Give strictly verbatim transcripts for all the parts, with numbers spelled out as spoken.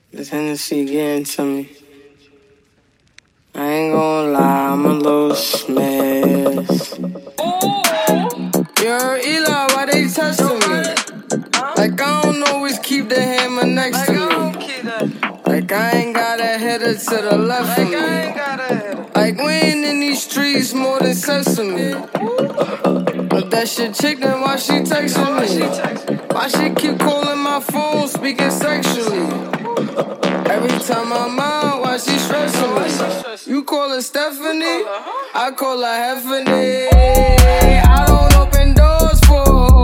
This Hennessy getting to me. I ain't gonna lie, I'm a little smashed. Yo, Eli, why they testing me? Like I don't always keep the hammer next to me. Like I ain't got a header to the left of me. Like we ain't in these streets more than sesame. But that shit chick, then why she texting me? Why she keep calling my phone, speaking sexually? Every time I'm out, why she stressing me? You call her Stephanie, I call her Heffany. I don't open doors for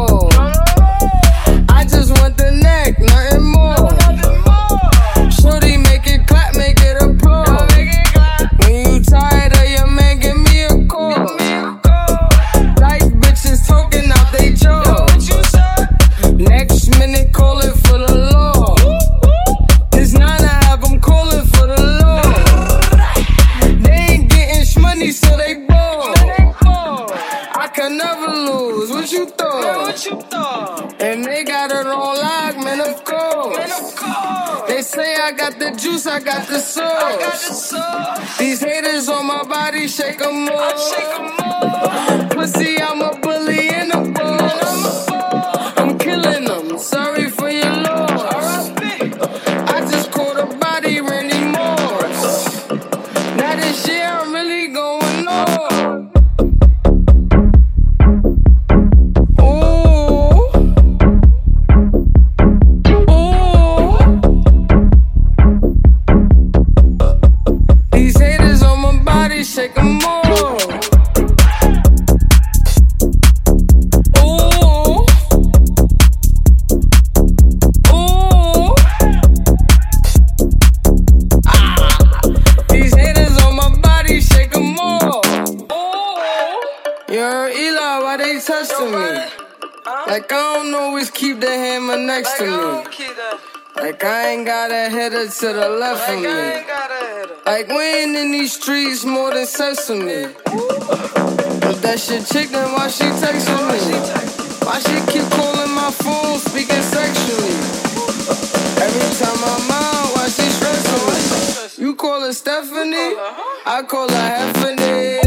her. I just want the neck, nothing more. Shorty, make it clap, make it applause. When you tired of your man, give me a call. Like bitches talking out they jaw. Next minute, call it for the law. This nine to have them calling for the law. They ain't getting shmoney, so they ball. I can never lose. What you thought? And they got it on lock, man, of course. They say I got the juice, I got the sauce. These haters on my body, shake them off. Pussy, I'm a bully and a boss. I'm killing them, sorry for your loss. I just caught a body, Randy Moss. Now this year I'm really going on. Shake 'em all. Ooh. Ooh. Ah. These haters on my body, shake 'em all. Ooh. Yo, Eli, why they testing me? Like I don't always keep the hammer next to me. Like I ain't got a header to the left of me. Like we ain't in these streets more than sesame. But that shit chick, then why she texting me? Why she keep calling my phone, speaking sexually? Every time I'm out, why she stressing me? You call her Stephanie, I call her Heffany.